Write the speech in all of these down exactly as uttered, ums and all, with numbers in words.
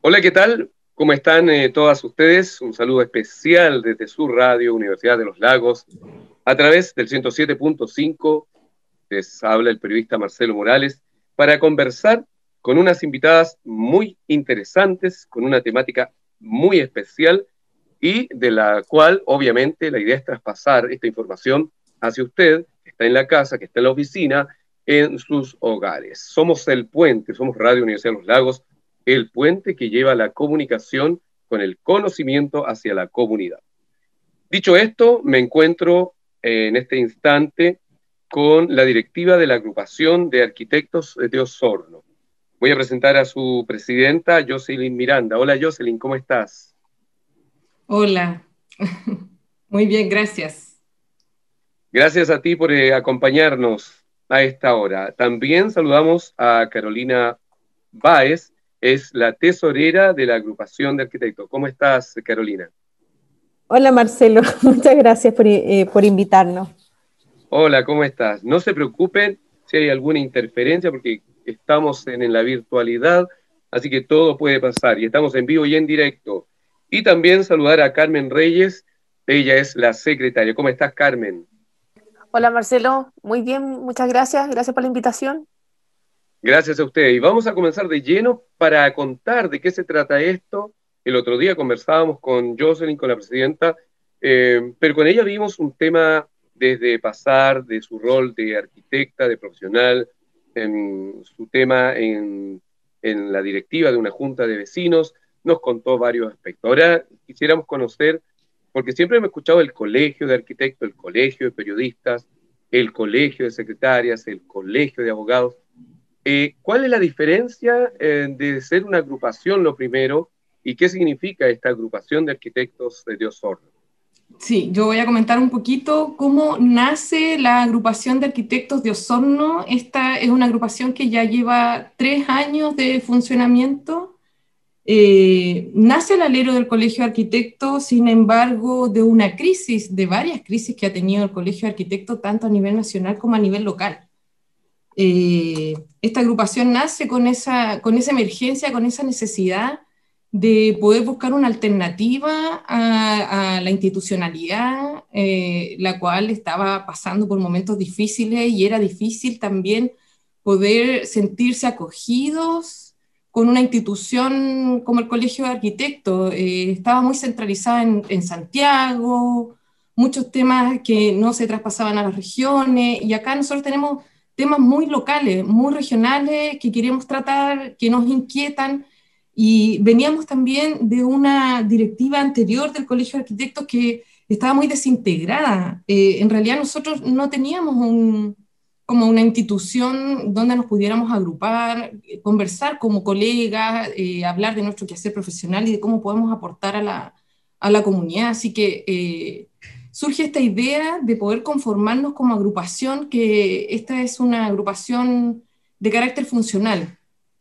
Hola, ¿qué tal? ¿Cómo están eh, todas ustedes? Un saludo especial desde su radio, Universidad de los Lagos, a través del ciento siete punto cinco. Les habla el periodista Marcelo Morales para conversar con unas invitadas muy interesantes, con una temática muy especial y de la cual, obviamente, la idea es traspasar esta información hacia usted, que está en la casa, que está en la oficina, en sus hogares. Somos el puente, somos Radio Universidad de los Lagos, el puente que lleva la comunicación con el conocimiento hacia la comunidad. Dicho esto, me encuentro en este instante con la directiva de la Agrupación de Arquitectos de Osorno. Voy a presentar a su presidenta, Jocelyn Miranda. Hola, Jocelyn, ¿cómo estás? Hola, muy bien, gracias. Gracias a ti por eh, acompañarnos a esta hora. También saludamos a Carolina Báez, es la tesorera de la Agrupación de Arquitectos. ¿Cómo estás, Carolina? Hola Marcelo, muchas gracias por, eh, por invitarnos. Hola, ¿cómo estás? No se preocupen si hay alguna interferencia porque estamos en, en la virtualidad, así que todo puede pasar y estamos en vivo y en directo. Y también saludar a Carmen Reyes, ella es la secretaria. ¿Cómo estás, Carmen? Hola Marcelo, muy bien, muchas gracias, gracias por la invitación. Gracias a usted. Y vamos a comenzar de lleno para contar de qué se trata esto. El otro día conversábamos con Jocelyn, con la presidenta, eh, pero con ella vimos un tema desde pasar de su rol de arquitecta, de profesional, en su tema en, en la directiva de una junta de vecinos, nos contó varios aspectos. Ahora quisiéramos conocer, porque siempre hemos escuchado el colegio de arquitectos, el colegio de periodistas, el colegio de secretarias, el colegio de abogados. Eh, ¿Cuál es la diferencia eh, de ser una agrupación, lo primero, y qué significa esta agrupación de arquitectos de Osorno? Sí, yo voy a comentar un poquito cómo nace la agrupación de arquitectos de Osorno. Esta es una agrupación que ya lleva tres años de funcionamiento. Eh, nace al alero del Colegio de Arquitectos, sin embargo, de una crisis, de varias crisis que ha tenido el Colegio de Arquitectos, tanto a nivel nacional como a nivel local. Eh, esta agrupación nace con esa, con esa emergencia, con esa necesidad de poder buscar una alternativa a, a la institucionalidad, eh, la cual estaba pasando por momentos difíciles y era difícil también poder sentirse acogidos con una institución como el Colegio de Arquitectos. Eh, estaba muy centralizada en, en Santiago, muchos temas que no se traspasaban a las regiones, y acá nosotros tenemos temas muy locales, muy regionales, que queremos tratar, que nos inquietan, y veníamos también de una directiva anterior del Colegio de Arquitectos que estaba muy desintegrada. Eh, en realidad nosotros no teníamos un, como una institución donde nos pudiéramos agrupar, eh, conversar como colegas, eh, hablar de nuestro quehacer profesional y de cómo podemos aportar a la, a la comunidad. Así que eh, surge esta idea de poder conformarnos como agrupación, que esta es una agrupación de carácter funcional.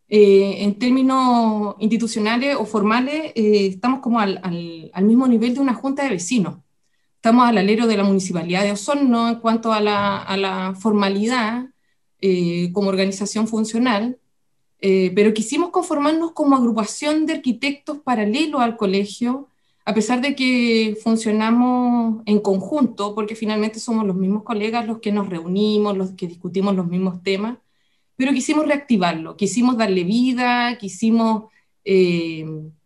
Eh, en términos institucionales o formales, eh, estamos como al, al, al mismo nivel de una junta de vecinos. Estamos al alero de la Municipalidad de Osorno en cuanto a la, a la formalidad eh, como organización funcional, eh, pero quisimos conformarnos como agrupación de arquitectos paralelo al colegio, a pesar de que funcionamos en conjunto, porque finalmente somos los mismos colegas los que nos reunimos, los que discutimos los mismos temas, pero quisimos reactivarlo, quisimos darle vida, quisimos eh,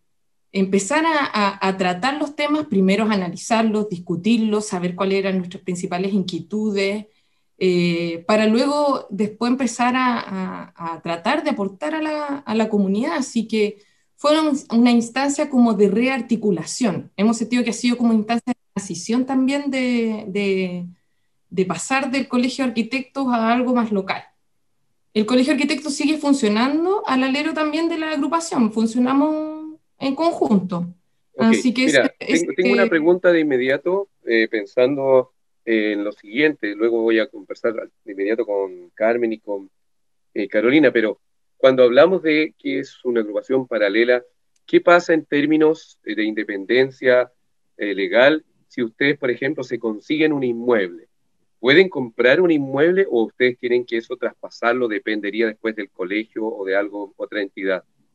empezar a, a, a tratar los temas, primero a analizarlos, discutirlos, saber cuáles eran nuestras principales inquietudes, eh, para luego después empezar a, a, a tratar de aportar a la, a la comunidad. Así que fue una, una instancia como de rearticulación. Hemos sentido que ha sido como una instancia de transición también de, de, de pasar del Colegio de Arquitectos a algo más local. El Colegio de Arquitectos sigue funcionando al alero también de la agrupación, funcionamos en conjunto. Ok, Así que ese, mira, tengo, tengo una ese, pregunta de inmediato, eh, pensando en lo siguiente, luego voy a conversar de inmediato con Carmen y con eh, Carolina, pero cuando hablamos de que es una agrupación paralela, ¿qué pasa en términos eh, de independencia eh, legal si ustedes, por ejemplo, se consiguen un inmueble? ¿Pueden comprar un inmueble o ustedes quieren que eso traspasarlo dependería después del colegio o de algo, otra entidad?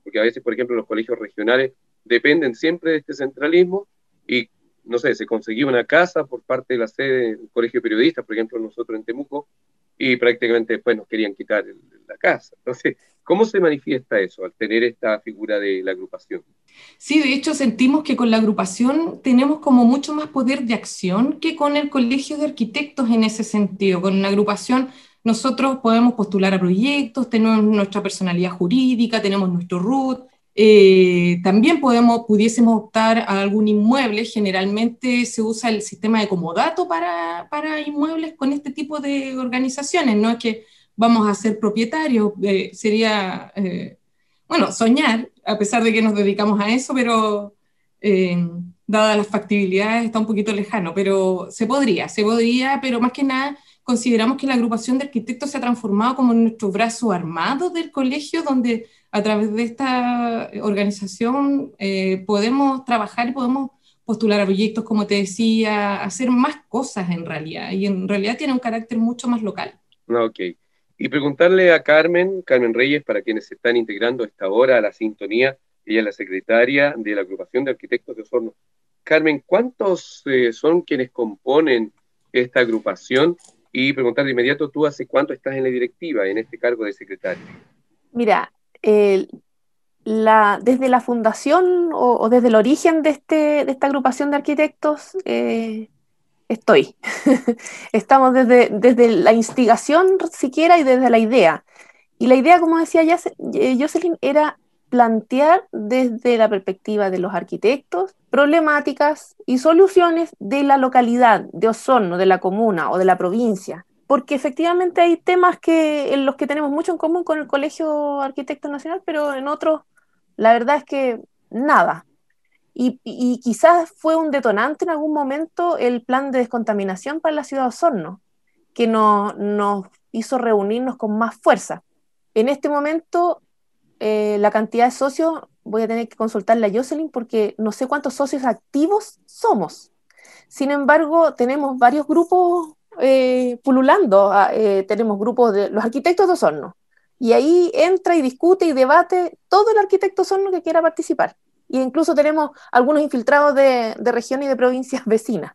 porque a veces, por ejemplo, los colegios regionales dependen siempre de este centralismo y, no sé, se conseguía una casa por parte de la sede del Colegio de Periodistas, por ejemplo, nosotros en Temuco, y prácticamente después nos querían quitar el, la casa. Entonces, ¿cómo se manifiesta eso al tener esta figura de la agrupación? Sí, de hecho sentimos que con la agrupación tenemos como mucho más poder de acción que con el colegio de arquitectos en ese sentido. Con la agrupación nosotros podemos postular a proyectos, tenemos nuestra personalidad jurídica, tenemos nuestro R U T, eh, también podemos, pudiésemos optar a algún inmueble. Generalmente se usa el sistema de comodato para, para inmuebles con este tipo de organizaciones, no es que vamos a ser propietarios, eh, sería... Eh, bueno, soñar, a pesar de que nos dedicamos a eso, pero eh, dadas las factibilidades está un poquito lejano, pero se podría, se podría, pero más que nada consideramos que la agrupación de arquitectos se ha transformado como en nuestro brazo armado del colegio, donde a través de esta organización eh, podemos trabajar y podemos postular a proyectos, como te decía, hacer más cosas en realidad, y en realidad tiene un carácter mucho más local. Ok. Y preguntarle a Carmen, Carmen Reyes, para quienes se están integrando a esta hora a la sintonía, ella es la secretaria de la agrupación de arquitectos de Osorno. Carmen, ¿cuántos eh, son quienes componen esta agrupación? Y preguntar de inmediato, ¿tú hace cuánto estás en la directiva, en este cargo de secretaria? Mira, eh, la, desde la fundación o, o desde el origen de, este, de esta agrupación de arquitectos, eh, estoy. Estamos desde, desde la instigación siquiera y desde la idea. Y la idea, como decía Jocelyn, era plantear desde la perspectiva de los arquitectos problemáticas y soluciones de la localidad, de Osorno, de la comuna o de la provincia. Porque efectivamente hay temas que, en los que tenemos mucho en común con el Colegio Arquitecto Nacional, pero en otros, la verdad es que nada. Y, y quizás fue un detonante en algún momento el plan de descontaminación para la ciudad de Osorno, que no, nos hizo reunirnos con más fuerza. En este momento, eh, la cantidad de socios, voy a tener que consultarle a Jocelyn porque no sé cuántos socios activos somos. Sin embargo, tenemos varios grupos eh, pululando. Eh, tenemos grupos de los arquitectos de Osorno. Y ahí entra y discute y debate todo el arquitecto de Osorno que quiera participar. E incluso tenemos algunos infiltrados de, de regiones y de provincias vecinas.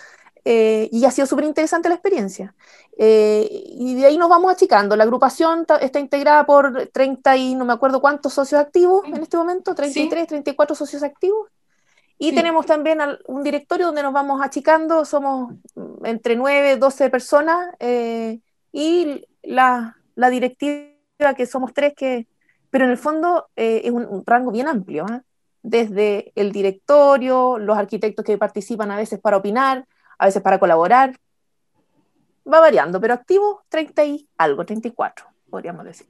Eh, y ha sido súper interesante la experiencia. Eh, y de ahí nos vamos achicando. La agrupación está integrada por treinta y no me acuerdo cuántos socios activos en este momento, treinta y tres, sí. treinta y cuatro socios activos. Y sí. Tenemos también un directorio donde nos vamos achicando, somos entre nueve, doce personas, eh, y la, la directiva que somos tres, que, pero en el fondo eh, es un, un rango bien amplio, ¿eh? Desde el directorio, los arquitectos que participan a veces para opinar, a veces para colaborar, va variando, pero activos treinta y algo, treinta y cuatro, podríamos decir.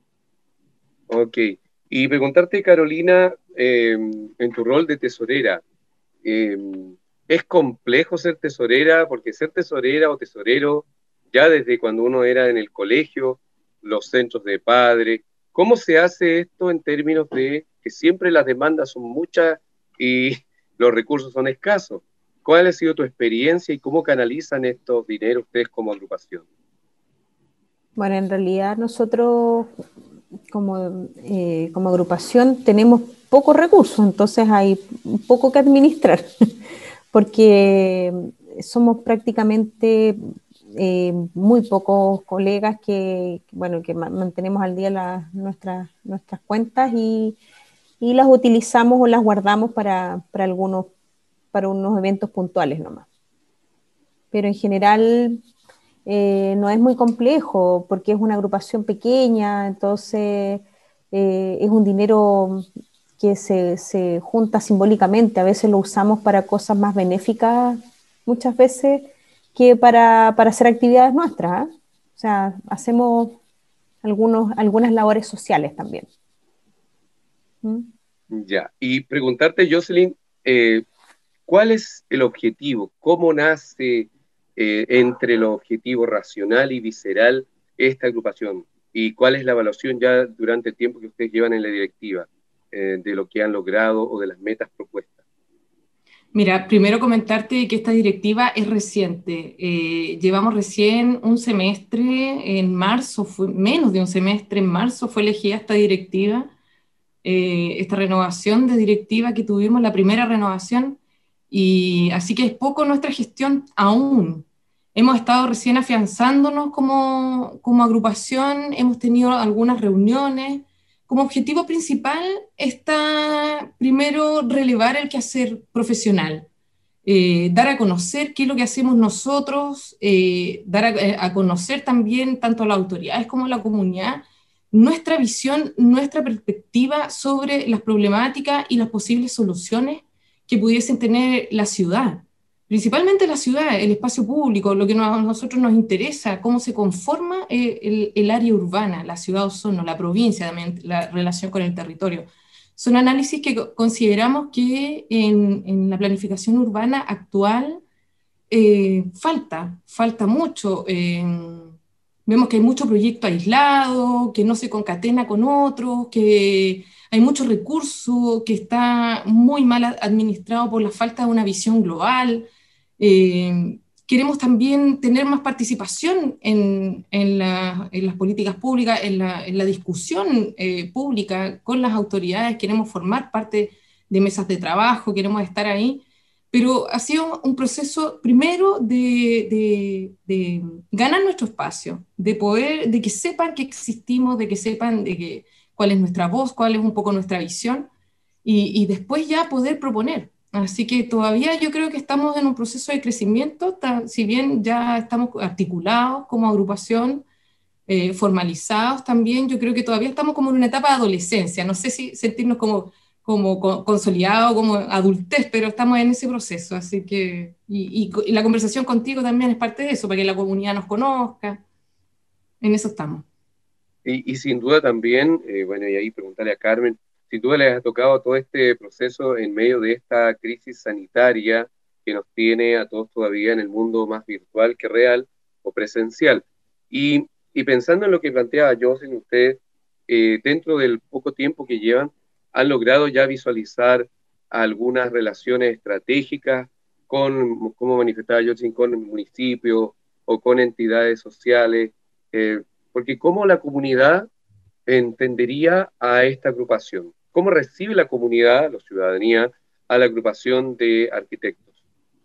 Ok, y preguntarte, Carolina, eh, en tu rol de tesorera, eh, ¿es complejo ser tesorera? Porque ser tesorera o tesorero, ya desde cuando uno era en el colegio, los centros de padres, ¿cómo se hace esto en términos de que siempre las demandas son muchas y los recursos son escasos? ¿Cuál ha sido tu experiencia y cómo canalizan estos dineros ustedes como agrupación? Bueno, en realidad nosotros como, eh, como agrupación tenemos pocos recursos, entonces hay poco que administrar, porque somos prácticamente eh, muy pocos colegas que, bueno, que mantenemos al día la, nuestras, nuestras cuentas y, y las utilizamos o las guardamos para, para algunos para unos eventos puntuales nomás. Pero en general eh, no es muy complejo porque es una agrupación pequeña, entonces eh, es un dinero que se, se junta simbólicamente. A veces lo usamos para cosas más benéficas, muchas veces, que para, para hacer actividades nuestras, ¿eh? O sea, hacemos algunos, algunas labores sociales también. ¿Mm? Ya, y preguntarte, Jocelyn, eh, ¿cuál es el objetivo? ¿Cómo nace eh, entre lo objetivo racional y visceral esta agrupación? ¿Y cuál es la evaluación ya durante el tiempo que ustedes llevan en la directiva eh, de lo que han logrado o de las metas propuestas? Mira, primero comentarte que esta directiva es reciente. Eh, llevamos recién un semestre, en marzo, fue, menos de un semestre, en marzo fue elegida esta directiva. eh, esta renovación de directiva que tuvimos, la primera renovación, y así que es poco nuestra gestión aún. Hemos estado recién afianzándonos como, como agrupación, hemos tenido algunas reuniones. Como objetivo principal está primero relevar el quehacer profesional, eh, dar a conocer qué es lo que hacemos nosotros, eh, dar a, a conocer también tanto a las autoridades como a la comunidad nuestra visión, nuestra perspectiva sobre las problemáticas y las posibles soluciones que pudiesen tener la ciudad. Principalmente la ciudad, el espacio público, lo que a nosotros nos interesa, cómo se conforma eh, el, el área urbana, la ciudad de Osorno, la provincia, también la relación con el territorio. Son análisis que consideramos que en, en la planificación urbana actual eh, falta, falta mucho. Eh, vemos que hay mucho proyecto aislado, que no se concatena con otros, que hay mucho recurso, que está muy mal administrado por la falta de una visión global. Eh, queremos también tener más participación en, en, la, en las políticas públicas, en la, en la discusión eh, pública con las autoridades, queremos formar parte de mesas de trabajo, queremos estar ahí, pero ha sido un proceso primero de, de, de ganar nuestro espacio, de poder, de que sepan que existimos, de que sepan de que, cuál es nuestra voz, cuál es un poco nuestra visión, y, y después ya poder proponer. Así que todavía yo creo que estamos en un proceso de crecimiento, si bien ya estamos articulados como agrupación, eh, formalizados también, yo creo que todavía estamos como en una etapa de adolescencia, no sé si sentirnos como, como consolidados, como adultez, pero estamos en ese proceso, así que, y, y, y la conversación contigo también es parte de eso, para que la comunidad nos conozca, en eso estamos. Y, y sin duda también, eh, bueno, y ahí preguntarle a Carmen, sin duda les ha tocado todo este proceso en medio de esta crisis sanitaria que nos tiene a todos todavía en el mundo más virtual que real o presencial. Y, y pensando en lo que planteaba Jocelyn, usted, eh, dentro del poco tiempo que llevan, han logrado ya visualizar algunas relaciones estratégicas con, como manifestaba Jocelyn, con el municipio o con entidades sociales, eh, porque ¿cómo la comunidad entendería a esta agrupación? ¿Cómo recibe la comunidad, la ciudadanía, a la agrupación de arquitectos?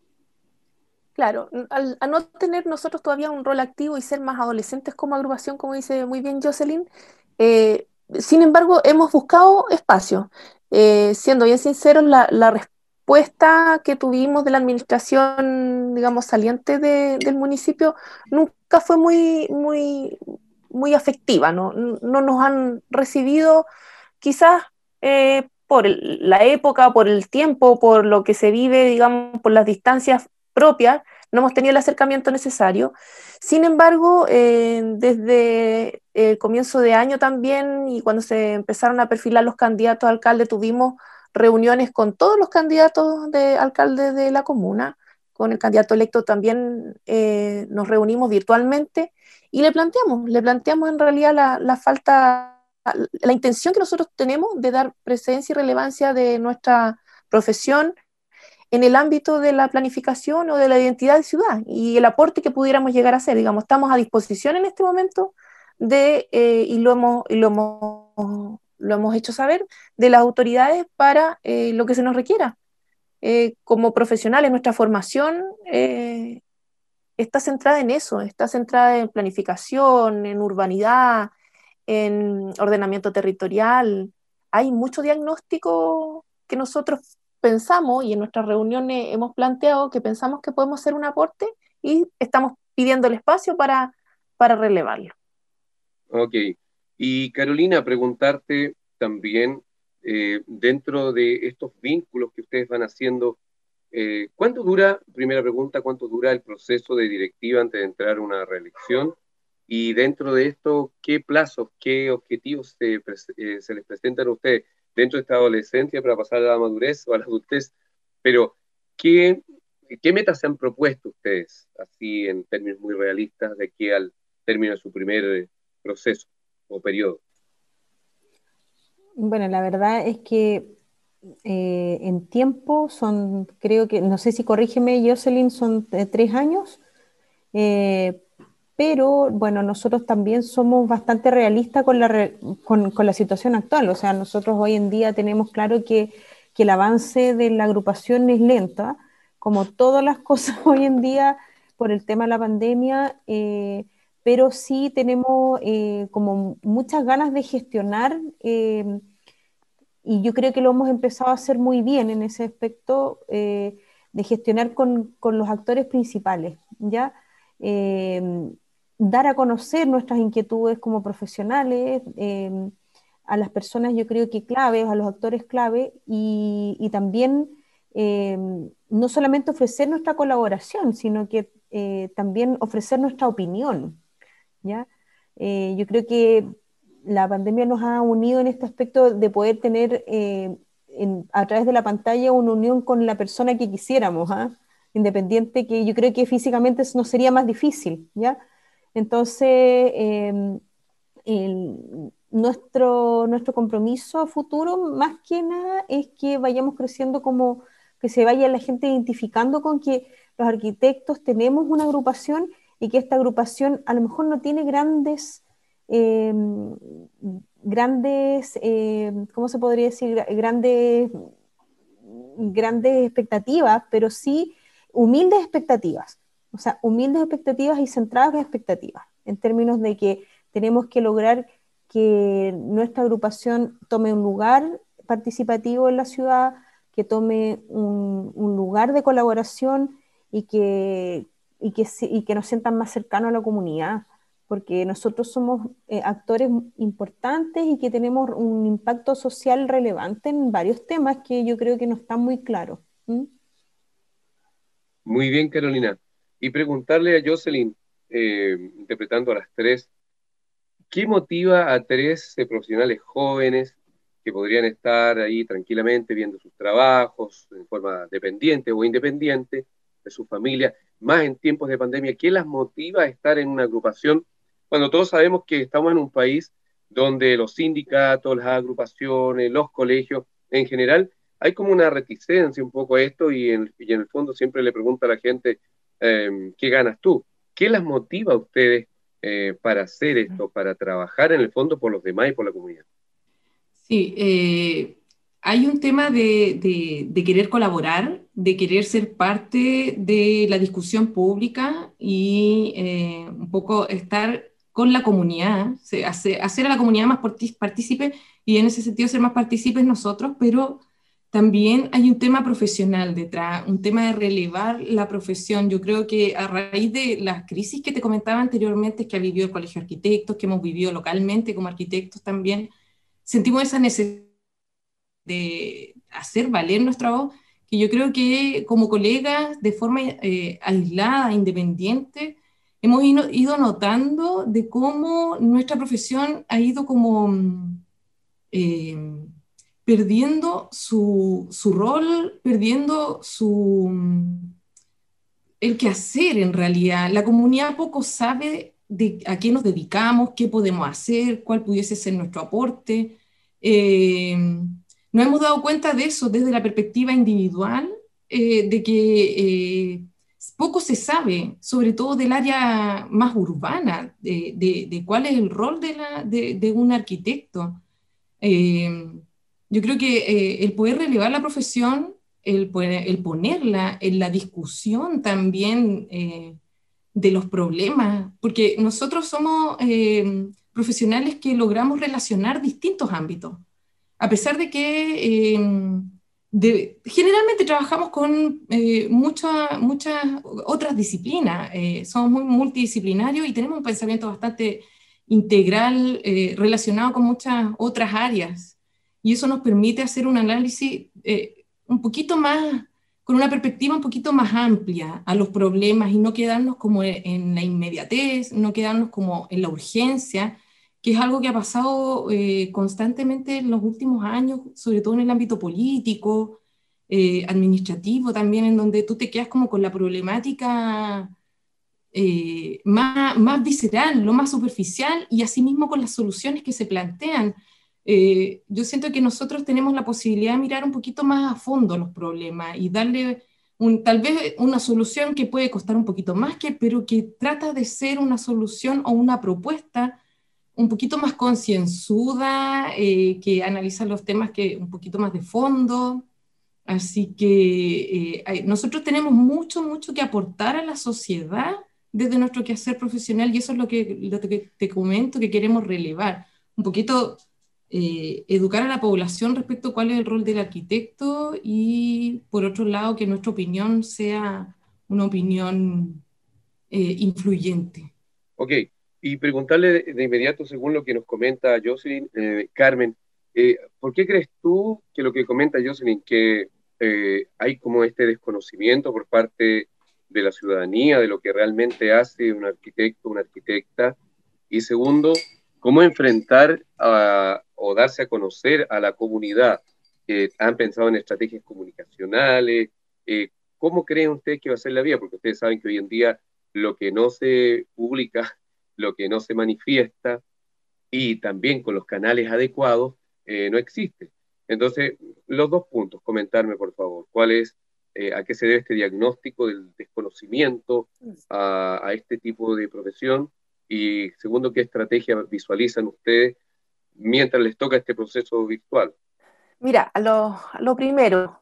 Claro, al, al no tener nosotros todavía un rol activo y ser más adolescentes como agrupación, como dice muy bien Jocelyn, eh, sin embargo, hemos buscado espacio. Eh, siendo bien sinceros, la, la respuesta que tuvimos de la administración, digamos, saliente de, del municipio, nunca fue muy, muy, muy afectiva, ¿no? No nos han recibido, quizás eh, por el, la época, por el tiempo, por lo que se vive, digamos, por las distancias propias, no hemos tenido el acercamiento necesario. Sin embargo, eh, desde el comienzo de año también, y cuando se empezaron a perfilar los candidatos a alcalde, tuvimos reuniones con todos los candidatos de alcalde de la comuna. Con el candidato electo también eh, nos reunimos virtualmente y le planteamos, le planteamos en realidad la, la falta, la intención que nosotros tenemos de dar presencia y relevancia de nuestra profesión en el ámbito de la planificación o de la identidad de ciudad y el aporte que pudiéramos llegar a hacer. Digamos, estamos a disposición en este momento de, eh, y, lo hemos, y lo, hemos, lo hemos hecho saber, de las autoridades para eh, lo que se nos requiera. Eh, como profesionales, nuestra formación eh, está centrada en eso, está centrada en planificación, en urbanidad, en ordenamiento territorial. Hay mucho diagnóstico que nosotros pensamos y en nuestras reuniones hemos planteado que pensamos que podemos hacer un aporte y estamos pidiendo el espacio para, para relevarlo. Ok. Y Carolina, preguntarte también, eh, dentro de estos vínculos que ustedes van haciendo, eh, ¿cuánto dura, primera pregunta, cuánto dura el proceso de directiva antes de entrar a una reelección? Y dentro de esto, ¿qué plazos, qué objetivos se, eh, se les presentan a ustedes dentro de esta adolescencia para pasar a la madurez o a la adultez? Pero, ¿qué, qué metas se han propuesto ustedes, así en términos muy realistas, de aquí al término de su primer proceso o periodo? Bueno, la verdad es que eh, en tiempo son, creo que, no sé si corrígeme, Jocelyn, son eh, tres años, eh, pero bueno, nosotros también somos bastante realistas con la, re, con, con la situación actual. O sea, nosotros hoy en día tenemos claro que, que el avance de la agrupación es lenta, como todas las cosas hoy en día por el tema de la pandemia, eh, pero sí tenemos eh, como muchas ganas de gestionar, eh, y yo creo que lo hemos empezado a hacer muy bien en ese aspecto, eh, de gestionar con, con los actores principales, ¿ya? Eh, dar a conocer nuestras inquietudes como profesionales, eh, a las personas yo creo que claves, a los actores clave, y, y también eh, no solamente ofrecer nuestra colaboración, sino que eh, también ofrecer nuestra opinión, ¿ya? Eh, yo creo que la pandemia nos ha unido en este aspecto de poder tener eh, en, a través de la pantalla una unión con la persona que quisiéramos, ¿ah? Independiente, que yo creo que físicamente nos sería más difícil, ¿ya? Entonces, eh, el, nuestro, nuestro compromiso a futuro, más que nada, es que vayamos creciendo como, que se vaya la gente identificando con que los arquitectos tenemos una agrupación y que esta agrupación a lo mejor no tiene grandes, eh, grandes, eh, ¿cómo se podría decir? Grandes, grandes expectativas, pero sí humildes expectativas. O sea, humildes expectativas y centradas en expectativas, en términos de que tenemos que lograr que nuestra agrupación tome un lugar participativo en la ciudad, que tome un, un lugar de colaboración y que, y, que, y que nos sientan más cercanos a la comunidad, porque nosotros somos eh, actores importantes y que tenemos un impacto social relevante en varios temas que yo creo que no están muy claros. ¿Mm? Muy bien, Carolina. Y preguntarle a Jocelyn, eh, interpretando a las tres, ¿qué motiva a tres eh, profesionales jóvenes que podrían estar ahí tranquilamente viendo sus trabajos en forma dependiente o independiente de su familia, más en tiempos de pandemia? ¿Qué las motiva a estar en una agrupación cuando todos sabemos que estamos en un país donde los sindicatos, las agrupaciones, los colegios en general, hay como una reticencia un poco a esto y en, y en el fondo siempre le pregunta a la gente, eh, ¿qué ganas tú? ¿Qué las motiva a ustedes eh, para hacer esto, para trabajar en el fondo por los demás y por la comunidad? Sí, eh, hay un tema de, de, de querer colaborar, de querer ser parte de la discusión pública y eh, un poco estar con la comunidad, hacer, hacer a la comunidad más partícipe y en ese sentido ser más partícipes nosotros, pero también hay un tema profesional detrás, un tema de relevar la profesión. Yo creo que a raíz de las crisis que te comentaba anteriormente, que ha vivido el Colegio de Arquitectos, que hemos vivido localmente como arquitectos también, sentimos esa necesidad de hacer valer nuestra voz, que yo creo que como colegas, de forma eh, aislada, independiente, hemos ido, ido notando de cómo nuestra profesión ha ido como eh, perdiendo su, su rol, perdiendo su, el quehacer en realidad. La comunidad poco sabe de a qué nos dedicamos, qué podemos hacer, cuál pudiese ser nuestro aporte. Eh, nos hemos dado cuenta de eso desde la perspectiva individual, eh, de que eh, poco se sabe, sobre todo del área más urbana, de, de, de cuál es el rol de, la, de, de un arquitecto. Eh, yo creo que eh, el poder relevar la profesión, el, poder, el ponerla en la discusión también eh, de los problemas, porque nosotros somos eh, profesionales que logramos relacionar distintos ámbitos, a pesar de que eh, de, generalmente trabajamos con eh, muchas muchas otras disciplinas, eh, somos muy multidisciplinarios y tenemos un pensamiento bastante integral eh, relacionado con muchas otras áreas, y eso nos permite hacer un análisis eh, un poquito más, con una perspectiva un poquito más amplia a los problemas y no quedarnos como en la inmediatez, no quedarnos como en la urgencia, que es algo que ha pasado eh, constantemente en los últimos años, sobre todo en el ámbito político, eh, administrativo también, en donde tú te quedas como con la problemática eh, más, más visceral, lo más superficial, y asimismo con las soluciones que se plantean. Eh, yo siento que nosotros tenemos la posibilidad de mirar un poquito más a fondo los problemas y darle un, tal vez una solución que puede costar un poquito más, que, pero que trata de ser una solución o una propuesta un poquito más concienzuda, eh, que analiza los temas que un poquito más de fondo. Así que eh, hay, nosotros tenemos mucho, mucho que aportar a la sociedad desde nuestro quehacer profesional, y eso es lo que, lo que te comento que queremos relevar. Un poquito eh, educar a la población respecto a cuál es el rol del arquitecto, y por otro lado que nuestra opinión sea una opinión eh, influyente. Ok, y preguntarle de, de inmediato, según lo que nos comenta Jocelyn, eh, Carmen, eh, ¿por qué crees tú que lo que comenta Jocelyn, que eh, hay como este desconocimiento por parte de la ciudadanía de lo que realmente hace un arquitecto, una arquitecta? Y segundo, ¿cómo enfrentar a, o darse a conocer a la comunidad? Eh, ¿Han pensado en estrategias comunicacionales? Eh, ¿Cómo creen ustedes que va a ser la vía? Porque ustedes saben que hoy en día lo que no se publica, lo que no se manifiesta, y también con los canales adecuados, eh, no existe. Entonces, los dos puntos, comentarme por favor, ¿cuál es, eh, a qué se debe este diagnóstico del desconocimiento a, a este tipo de profesión? Y segundo, ¿qué estrategia visualizan ustedes mientras les toca este proceso virtual? Mira, a lo, a lo primero,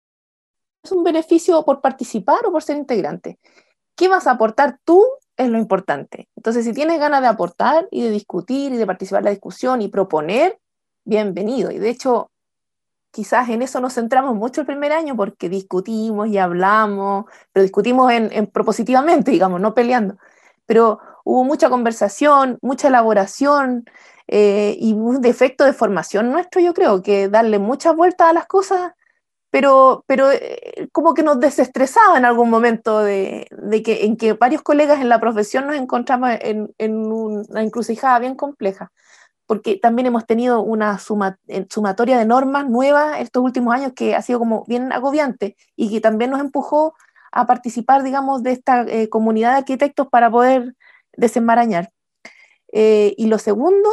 es un beneficio por participar o por ser integrante. ¿Qué vas a aportar tú? Es lo importante. Entonces, si tienes ganas de aportar y de discutir y de participar en la discusión y proponer, bienvenido. Y de hecho, quizás en eso nos centramos mucho el primer año porque discutimos y hablamos, pero discutimos en, en propositivamente, digamos, no peleando. Pero hubo mucha conversación, mucha elaboración eh, y un defecto de formación nuestro, yo creo, que darle muchas vueltas a las cosas, pero, pero eh, como que nos desestresaba en algún momento de, de que, en que varios colegas en la profesión nos encontramos en, en una encrucijada bien compleja, porque también hemos tenido una suma, sumatoria de normas nuevas estos últimos años que ha sido como bien agobiante y que también nos empujó a participar, digamos, de esta eh, comunidad de arquitectos para poder desenmarañar. Eh, y lo segundo...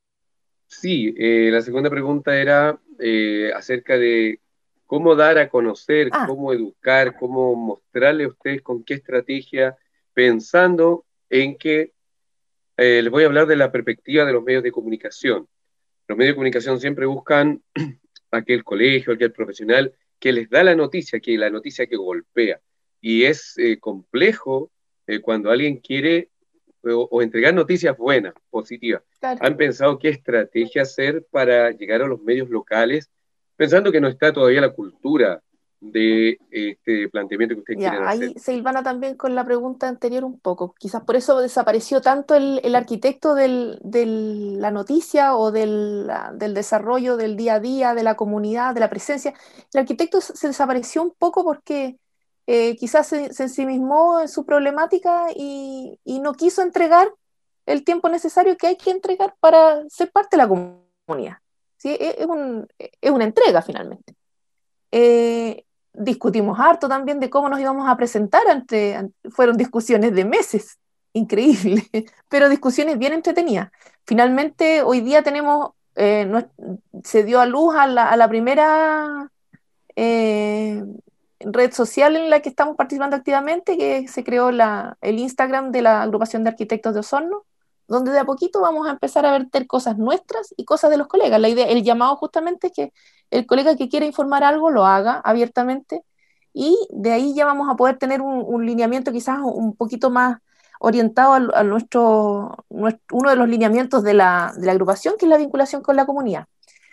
Sí, eh, la segunda pregunta era eh, acerca de cómo dar a conocer, Ah, cómo educar, cómo mostrarle a ustedes con qué estrategia, pensando en que eh, les voy a hablar de la perspectiva de los medios de comunicación. Los medios de comunicación siempre buscan aquel colegio, aquel profesional que les da la noticia, que la noticia que golpea. Y es eh, complejo eh, cuando alguien quiere o, o entregar noticias buenas, positivas. claro. ¿Han pensado qué estrategia hacer para llegar a los medios locales, pensando que no está todavía la cultura de este planteamiento que ustedes quieren Ya, hacer? ahí se hilvana también con la pregunta anterior un poco. Quizás por eso desapareció tanto el, el arquitecto del, de la noticia o del, la- del desarrollo del día a día, de la comunidad, de la presencia. El arquitecto se se desapareció un poco porque eh, quizás se, se ensimismó en su problemática y, y no quiso entregar el tiempo necesario que hay que entregar para ser parte de la comunidad. ¿Sí? Es, es un- es una entrega finalmente. Eh, discutimos harto también de cómo nos íbamos a presentar ante, ante- fueron discusiones de meses, increíble, pero discusiones bien entretenidas. Finalmente, hoy día tenemos, eh, nues- se dio a luz a la, a la primera eh, red social en la que estamos participando activamente, que se creó la, el Instagram de la Agrupación de Arquitectos de Osorno, donde de a poquito vamos a empezar a verter cosas nuestras y cosas de los colegas. La idea, el llamado justamente es que el colega que quiera informar algo lo haga abiertamente y de ahí ya vamos a poder tener un, un lineamiento quizás un poquito más orientado a, a nuestro, nuestro, uno de los lineamientos de la, de la agrupación, que es la vinculación con la comunidad.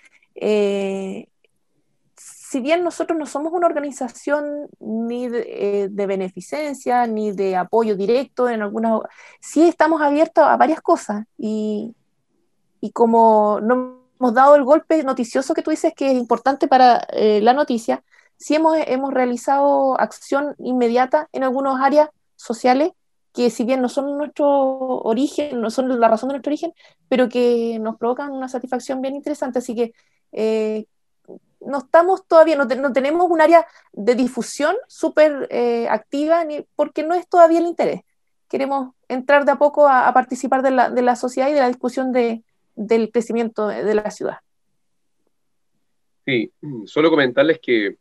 Eh, si bien nosotros no somos una organización ni de, eh, de beneficencia, ni de apoyo directo en algunas, sí estamos abiertos a varias cosas y, y como no hemos dado el golpe noticioso que tú dices que es importante para eh, la noticia, sí hemos, hemos realizado acción inmediata en algunas áreas sociales que si bien no son nuestro origen, no son la razón de nuestro origen, pero que nos provocan una satisfacción bien interesante. Así que eh, no estamos todavía, no, te, no, tenemos un área de difusión súper eh, activa ni, porque no es todavía el interés. Queremos entrar de a poco a, a participar de la, de la sociedad y de la discusión de, del crecimiento de, de la ciudad. Sí, solo comentarles que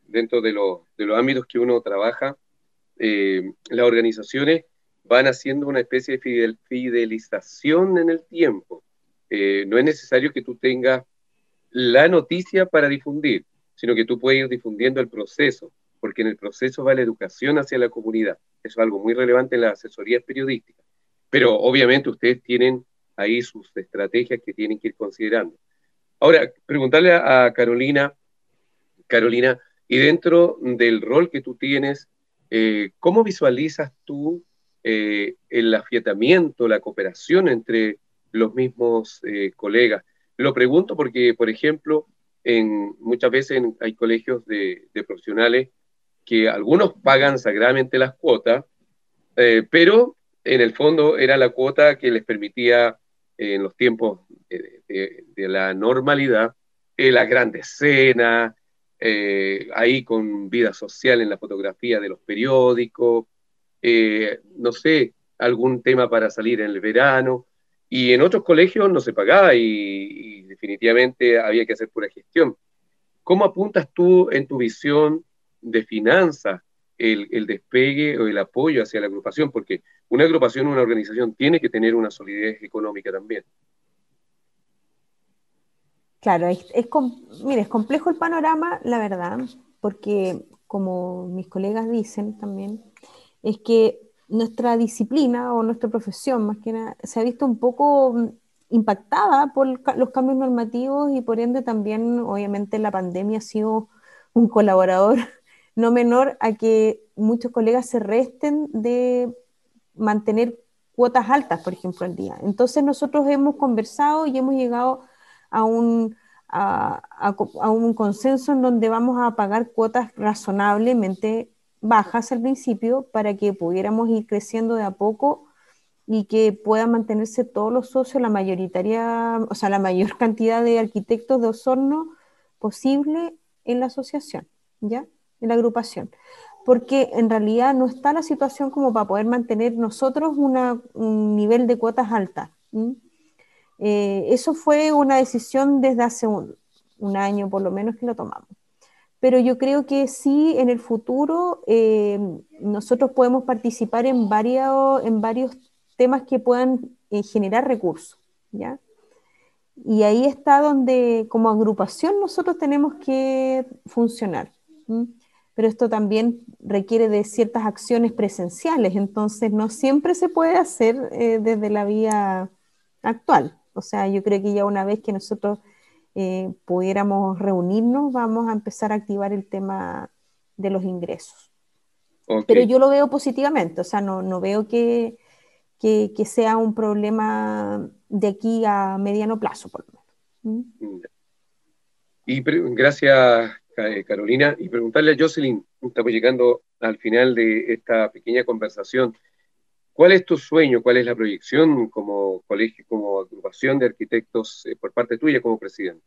dentro de, lo, de los ámbitos que uno trabaja, eh, las organizaciones van haciendo una especie de fidel, fidelización en el tiempo. Eh, no es necesario que tú tengas la noticia para difundir, sino que tú puedes ir difundiendo el proceso, porque en el proceso va la educación hacia la comunidad. Eso es algo muy relevante en las asesorías periodísticas. Pero obviamente ustedes tienen ahí sus estrategias que tienen que ir considerando. Ahora, preguntarle a, a Carolina, Carolina, y dentro del rol que tú tienes, eh, ¿cómo visualizas tú eh, el afiatamiento, la cooperación entre los mismos eh, colegas? Lo pregunto porque, por ejemplo, en, muchas veces en, hay colegios de, de profesionales que algunos pagan sagradamente las cuotas, eh, pero en el fondo era la cuota que les permitía eh, en los tiempos de, de, de la normalidad, eh, las grandes cenas, eh, ahí con vida social en la fotografía de los periódicos, eh, no sé, algún tema para salir en el verano, y en otros colegios no se pagaba y, y definitivamente había que hacer pura gestión. ¿Cómo apuntas tú en tu visión de finanzas el, el despegue o el apoyo hacia la agrupación? Porque una agrupación, una organización tiene que tener una solidez económica también. Claro, es, es, mira, es complejo el panorama, la verdad, porque como mis colegas dicen también, es que nuestra disciplina o nuestra profesión, más que nada, se ha visto un poco impactada por los cambios normativos y por ende también, obviamente, la pandemia ha sido un colaborador no menor a que muchos colegas se resten de mantener cuotas altas, por ejemplo, al día. Entonces nosotros hemos conversado y hemos llegado a un, a, a, a un consenso en donde vamos a pagar cuotas razonablemente bajas al principio para que pudiéramos ir creciendo de a poco y que puedan mantenerse todos los socios, la mayoritaria, o sea, la mayor cantidad de arquitectos de Osorno posible en la asociación, ¿ya? En la agrupación. Porque en realidad no está la situación como para poder mantener nosotros una, un nivel de cuotas altas. ¿Mm? Eh, eso fue una decisión desde hace un, un año por lo menos que lo tomamos. Pero yo creo que sí, en el futuro eh, nosotros podemos participar en varios, en varios temas que puedan eh, generar recursos, ¿ya? Y ahí está donde como agrupación nosotros tenemos que funcionar. ¿Mm? Pero esto también requiere de ciertas acciones presenciales, entonces no siempre se puede hacer eh, desde la vía actual. O sea, yo creo que ya una vez que nosotros eh, pudiéramos reunirnos, vamos a empezar a activar el tema de los ingresos. Okay. Pero yo lo veo positivamente, o sea, no, no veo que, que, que sea un problema de aquí a mediano plazo, por lo menos. ¿Mm? Y gracias, Carolina, y preguntarle a Jocelyn, estamos llegando al final de esta pequeña conversación. ¿Cuál es tu sueño? ¿Cuál es la proyección como colegio, como agrupación de arquitectos eh, por parte tuya como presidente?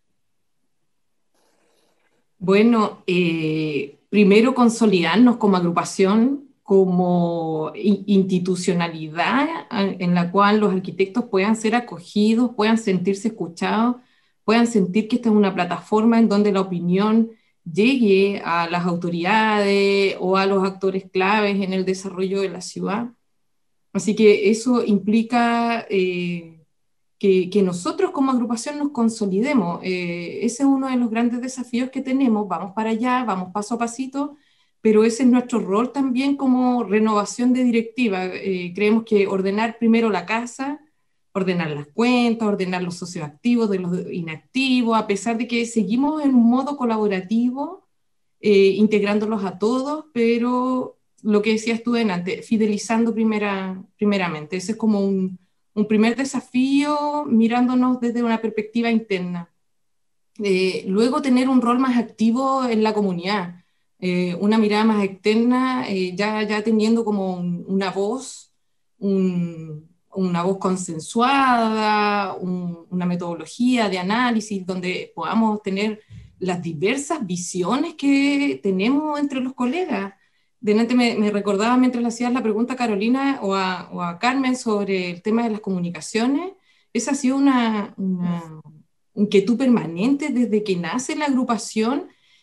Bueno, eh, primero consolidarnos como agrupación, como institucionalidad en la cual los arquitectos puedan ser acogidos, puedan sentirse escuchados, puedan sentir que esta es una plataforma en donde la opinión llegue a las autoridades o a los actores claves en el desarrollo de la ciudad. Así que eso implica eh, que, que nosotros como agrupación nos consolidemos. Eh, ese es uno de los grandes desafíos que tenemos. Vamos para allá, vamos paso a pasito, pero ese es nuestro rol también como renovación de directiva. Eh, creemos que ordenar primero la casa, ordenar las cuentas, ordenar los socios activos de los inactivos, a pesar de que seguimos en un modo colaborativo, eh, integrándolos a todos, pero lo que decías tú delante, fidelizando primera, primeramente. Ese es como un, un primer desafío mirándonos desde una perspectiva interna. Eh, luego tener un rol más activo en la comunidad, eh, una mirada más externa, eh, ya, ya teniendo como un, una voz, un, una voz consensuada, un, una metodología de análisis donde podamos tener las diversas visiones que tenemos entre los colegas. Delante me, me recordaba mientras le hacías la pregunta a Carolina o a, o a Carmen sobre el tema de las comunicaciones. Esa ha sido una, una inquietud permanente desde que nace la agrupación,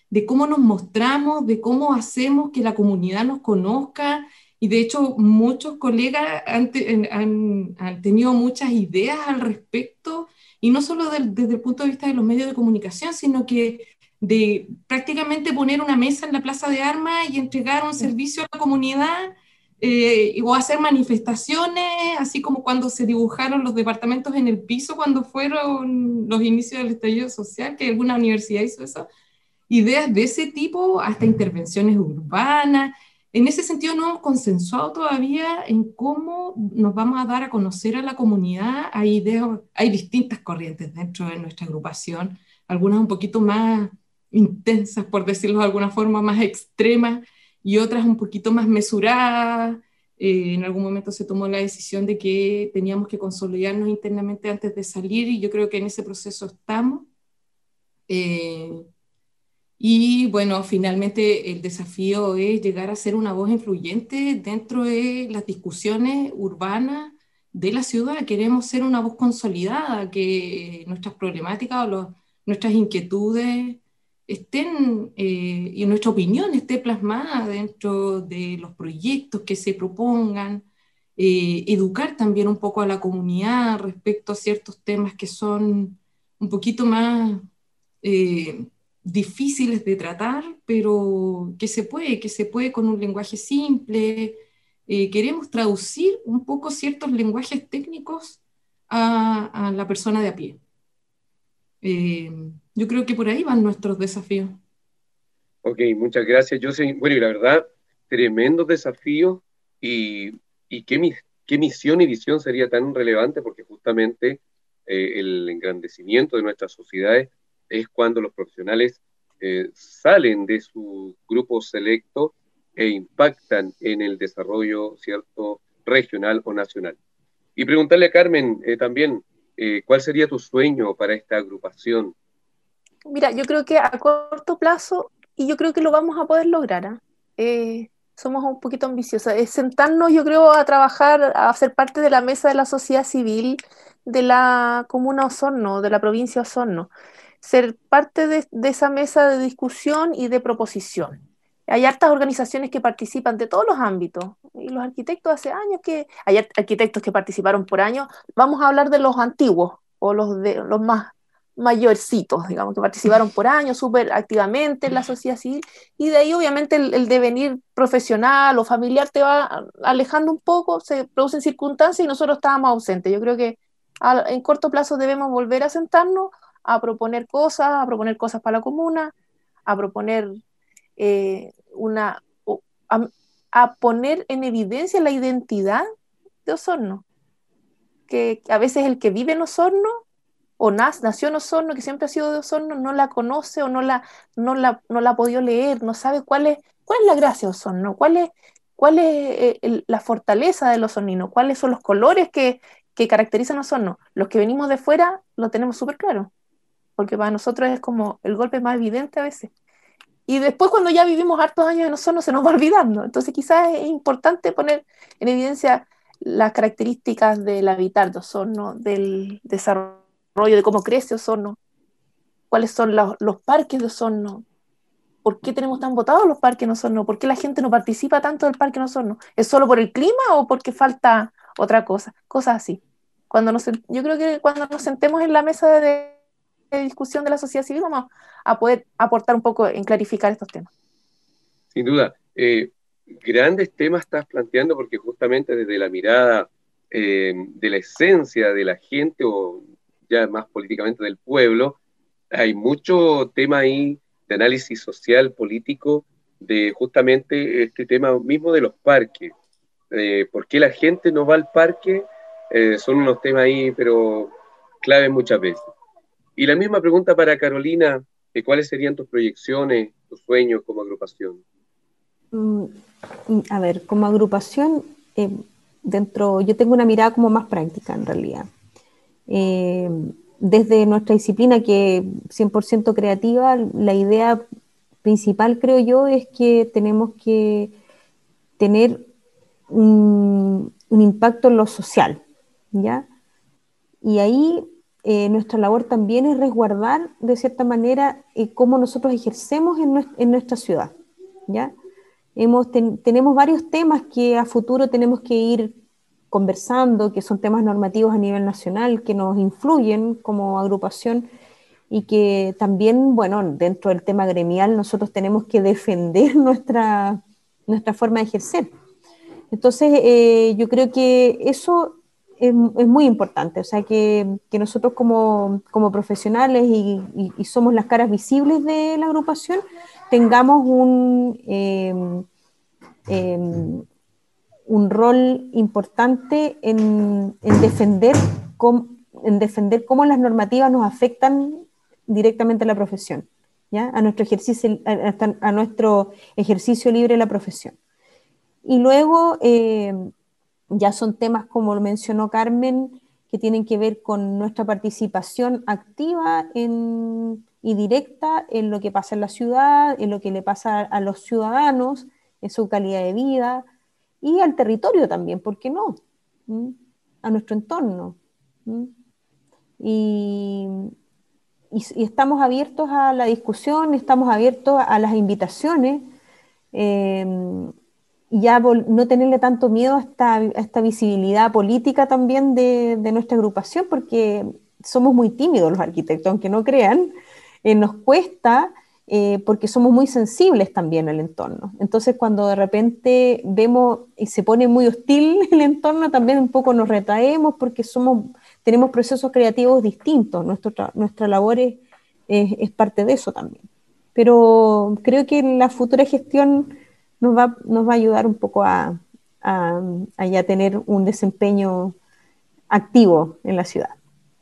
de cómo nos mostramos, de cómo hacemos que la comunidad nos conozca, y de hecho muchos colegas han, han, han tenido muchas ideas al respecto, y no solo del, desde el punto de vista de los medios de comunicación, sino que de prácticamente poner una mesa en la Plaza de Armas y entregar un servicio a la comunidad, eh, o hacer manifestaciones, así como cuando se dibujaron los departamentos en el piso cuando fueron los inicios del estallido social, que alguna universidad hizo eso. Ideas de ese tipo, hasta intervenciones urbanas. En ese sentido no hemos consensuado todavía en cómo nos vamos a dar a conocer a la comunidad. Hay ideas, hay distintas corrientes dentro de nuestra agrupación, algunas un poquito más intensas, por decirlo de alguna forma, más extremas, y otras un poquito más mesuradas. Eh, en algún momento se tomó la decisión de que teníamos que consolidarnos internamente antes de salir, y yo creo que en ese proceso estamos. Eh, Y bueno, finalmente el desafío es llegar a ser una voz influyente dentro de las discusiones urbanas de la ciudad. Queremos ser una voz consolidada, que nuestras problemáticas o los, nuestras inquietudes estén, eh, y nuestra opinión esté plasmada dentro de los proyectos que se propongan. Eh, educar también un poco a la comunidad respecto a ciertos temas que son un poquito más... Eh, difíciles de tratar, pero que se puede, que se puede con un lenguaje simple. Eh, queremos traducir un poco ciertos lenguajes técnicos a, a la persona de a pie. Eh, yo creo que por ahí van nuestros desafíos. Ok, muchas gracias, José. Bueno, y la verdad, tremendo desafío, y, y qué, qué misión y visión sería tan relevante, porque justamente eh, el engrandecimiento de nuestras sociedades es cuando los profesionales eh, salen de su grupo selecto e impactan en el desarrollo, ¿cierto?, regional o nacional. Y preguntarle a Carmen eh, también, eh, ¿cuál sería tu sueño para esta agrupación? Mira, yo creo que a corto plazo, y yo creo que lo vamos a poder lograr, ¿eh? Eh, somos un poquito ambiciosos, es sentarnos, yo creo, a trabajar, a ser parte de la mesa de la sociedad civil de la comuna Osorno, de la provincia de Osorno, ser parte de, de esa mesa de discusión y de proposición. Hay hartas organizaciones que participan de todos los ámbitos, y los arquitectos hace años que, hay arquitectos que participaron por años. Vamos a hablar de los antiguos, o los, de, los más mayorcitos, digamos, que participaron por años súper activamente en la sociedad civil, y de ahí obviamente el, el devenir profesional o familiar te va alejando un poco, se producen circunstancias y nosotros estábamos ausentes. Yo creo que a, en corto plazo debemos volver a sentarnos a proponer cosas, a proponer cosas para la comuna, a proponer eh, una, a, a poner en evidencia la identidad de Osorno, que a veces el que vive en Osorno o nas, nació en Osorno, que siempre ha sido de Osorno, no la conoce o no la, no la, no la ha podido leer, no sabe cuál es, cuál es la gracia de Osorno, cuál es, cuál es eh, el, la fortaleza del osornino, cuáles son los colores que, que caracterizan a Osorno. Los que venimos de fuera lo tenemos súper claro, porque para nosotros es como el golpe más evidente a veces. Y después cuando ya vivimos hartos años en Osorno se nos va olvidando. Entonces quizás es importante poner en evidencia las características del habitar de Osorno, del desarrollo, de cómo crece Osorno, cuáles son los, los parques de Osorno, por qué tenemos tan votados los parques en Osorno, por qué la gente no participa tanto del parque en Osorno. ¿Es solo por el clima o porque falta otra cosa? Cosas así. Cuando nos, yo creo que cuando nos sentemos en la mesa de, de discusión de la sociedad civil vamos a poder aportar un poco en clarificar estos temas. Sin duda, eh, grandes temas estás planteando, porque justamente desde la mirada eh, de la esencia de la gente, o ya más políticamente del pueblo, hay mucho tema ahí de análisis social, político, de justamente este tema mismo de los parques. Eh, ¿Por qué la gente no va al parque? Eh, son unos temas ahí, pero claves muchas veces. Y la misma pregunta para Carolina, eh, ¿cuáles serían tus proyecciones, tus sueños como agrupación? Mm, a ver, como agrupación, eh, dentro, yo tengo una mirada como más práctica en realidad. Eh, desde nuestra disciplina, que es cien por ciento creativa, la idea principal, creo yo, es que tenemos que tener un, un impacto en lo social, ¿ya? Y ahí eh, nuestra labor también es resguardar, de cierta manera, eh, cómo nosotros ejercemos en, nuestra, en nuestra ciudad, ¿ya? Hemos, ten, tenemos varios temas que a futuro tenemos que ir conversando, que son temas normativos a nivel nacional, que nos influyen como agrupación y que también, bueno, dentro del tema gremial nosotros tenemos que defender nuestra, nuestra forma de ejercer. Entonces, eh, yo creo que eso es, es muy importante, o sea, que, que nosotros como, como profesionales y, y, y somos las caras visibles de la agrupación, tengamos un, eh, eh, un rol importante en, en, defender cómo, en defender cómo las normativas nos afectan directamente a la profesión, ¿ya? A nuestro ejercicio, a, a nuestro ejercicio libre de la profesión. Y luego eh, ya son temas, como lo mencionó Carmen, que tienen que ver con nuestra participación activa en, y directa en lo que pasa en la ciudad, en lo que le pasa a los ciudadanos, en su calidad de vida, y al territorio también, ¿por qué no? ¿Mm? A nuestro entorno. ¿Mm? Y, y, y estamos abiertos a la discusión, estamos abiertos a las invitaciones, eh, y ya no tenerle tanto miedo a esta, a esta visibilidad política también de, de nuestra agrupación, porque somos muy tímidos los arquitectos, aunque no crean, eh, nos cuesta, eh, porque somos muy sensibles también al entorno. Entonces, cuando de repente vemos y se pone muy hostil el entorno, también un poco nos retraemos porque somos, tenemos procesos creativos distintos. Nuestro, nuestra labor es, es, es parte de eso también. Pero creo que la futura gestión nos va, nos va a ayudar un poco a, a, a ya tener un desempeño activo en la ciudad.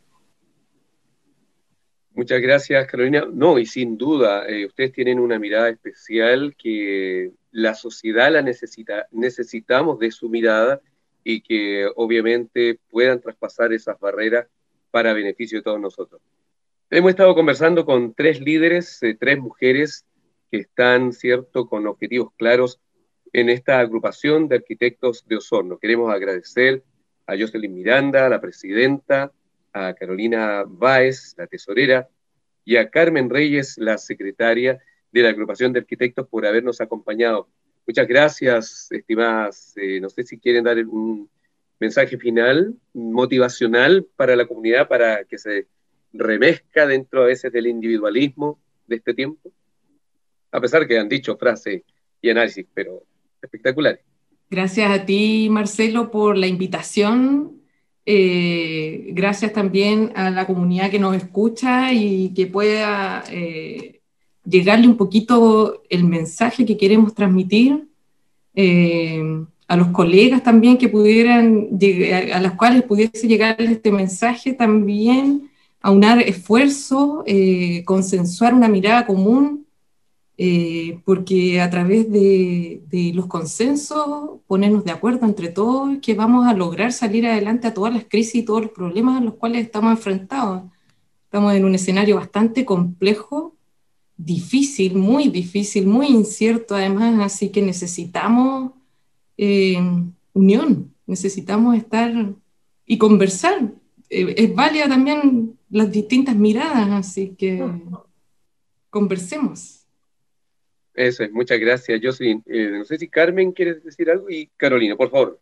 Muchas gracias, Carolina. No, y sin duda, eh, ustedes tienen una mirada especial que la sociedad la necesita, necesitamos de su mirada y que obviamente puedan traspasar esas barreras para beneficio de todos nosotros. Hemos estado conversando con tres líderes, eh, tres mujeres que están, cierto, con objetivos claros en esta agrupación de arquitectos de Osorno. Queremos agradecer a Jocelyn Miranda, la presidenta, a Carolina Báez, la tesorera, y a Carmen Reyes, la secretaria de la agrupación de arquitectos, por habernos acompañado. Muchas gracias, estimadas. Eh, no sé si quieren dar un mensaje final, motivacional para la comunidad, para que se remezca dentro a veces del individualismo de este tiempo, a pesar que han dicho frases y análisis, pero espectaculares. Gracias a ti, Marcelo, por la invitación. Eh, gracias también a la comunidad que nos escucha y que pueda eh, llegarle un poquito el mensaje que queremos transmitir. Eh, a los colegas también que pudieran, a las cuales pudiese llegar este mensaje también, aunar esfuerzos, eh, consensuar una mirada común, eh, porque a través de, de los consensos, ponernos de acuerdo entre todos, que vamos a lograr salir adelante a todas las crisis y todos los problemas a los cuales estamos enfrentados. Estamos en un escenario bastante complejo, difícil, muy difícil, muy incierto además, así que necesitamos eh, unión, necesitamos estar y conversar. Eh, es válida también las distintas miradas, así que conversemos. Eso es, muchas gracias, Jocelyn. Eh, no sé si Carmen quiere decir algo, y Carolina, por favor.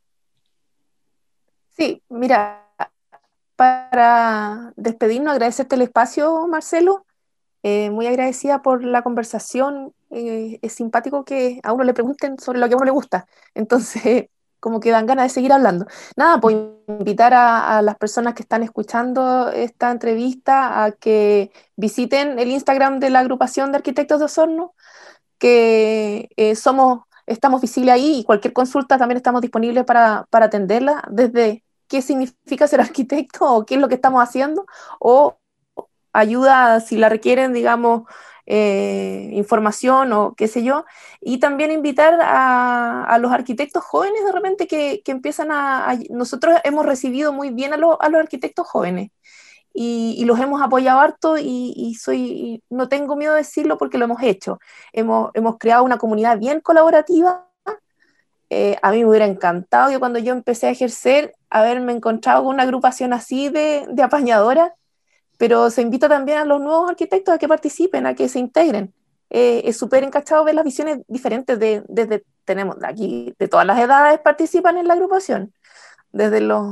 Sí, mira, para despedirnos, agradecerte el espacio, Marcelo. Eh, muy agradecida por la conversación. Eh, es simpático que a uno le pregunten sobre lo que a uno le gusta. Entonces, como que dan ganas de seguir hablando. Nada, pues invitar a, a las personas que están escuchando esta entrevista a que visiten el Instagram de la agrupación de arquitectos de Osorno, que eh, somos, estamos visibles ahí, y cualquier consulta también estamos disponibles para, para atenderla, desde qué significa ser arquitecto o qué es lo que estamos haciendo, o ayuda si la requieren, digamos, eh, información o qué sé yo, y también invitar a, a los arquitectos jóvenes de repente que, que empiezan a, a... Nosotros hemos recibido muy bien a, lo, a los arquitectos jóvenes y, y los hemos apoyado harto y, y soy, y no tengo miedo de decirlo porque lo hemos hecho. Hemos, hemos creado una comunidad bien colaborativa. Eh, a mí me hubiera encantado que cuando yo empecé a ejercer haberme encontrado con una agrupación así de, de apañadora. pero se invita también a los nuevos arquitectos a que participen, a que se integren. Eh, es súper encachado ver las visiones diferentes, de, desde, tenemos aquí, de todas las edades participan en la agrupación, desde los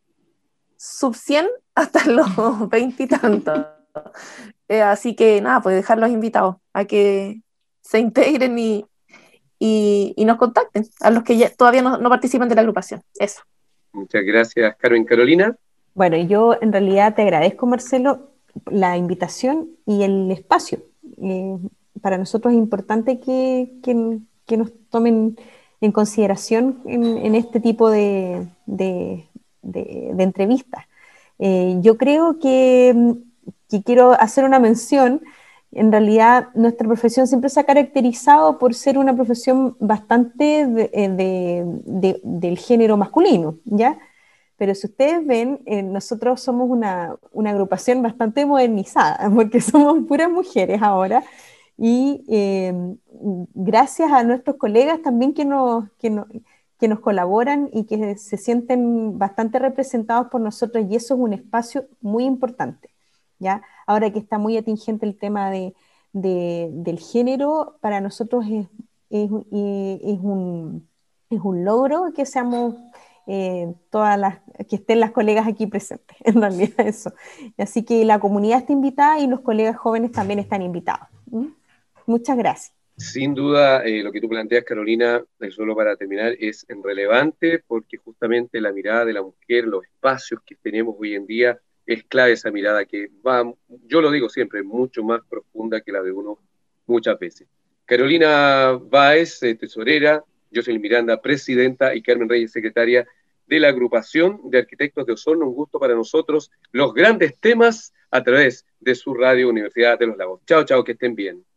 sub cien hasta los veinte y tantos. Eh, así que nada, pues dejarlos invitados a que se integren y, y, y nos contacten, a los que ya, todavía no, no participan de la agrupación. Eso. Muchas gracias, Carmen. Carolina. Bueno, yo en realidad te agradezco, Marcelo, la invitación y el espacio. Eh, para nosotros es importante que, que, que nos tomen en consideración en, en este tipo de, de, de, de entrevistas. Eh, yo creo que, que quiero hacer una mención. En realidad, nuestra profesión siempre se ha caracterizado por ser una profesión bastante de, de, de, del género masculino, ¿ya? Pero si ustedes ven, eh, nosotros somos una, una agrupación bastante modernizada, porque somos puras mujeres ahora, y eh, gracias a nuestros colegas también que nos, que, nos, que nos colaboran y que se sienten bastante representados por nosotros, y eso es un espacio muy importante, ¿ya? Ahora que está muy atingente el tema de, de, del género, para nosotros es, es, es, un, es un logro que seamos... Eh, todas las, que estén las colegas aquí presentes, en realidad eso. Así que la comunidad está invitada y los colegas jóvenes también están invitados. ¿Mm? Muchas gracias. Sin duda, eh, lo que tú planteas, Carolina, eh, solo para terminar, es relevante porque justamente la mirada de la mujer, los espacios que tenemos hoy en día, es clave esa mirada que va, yo lo digo siempre, mucho más profunda que la de uno muchas veces. Carolina Báez, eh, tesorera, Jocelyn Miranda, presidenta, y Carmen Reyes, secretaria de la agrupación de arquitectos de Osorno. Un gusto para nosotros, los grandes temas a través de su radio Universidad de los Lagos. Chao, chao, que estén bien.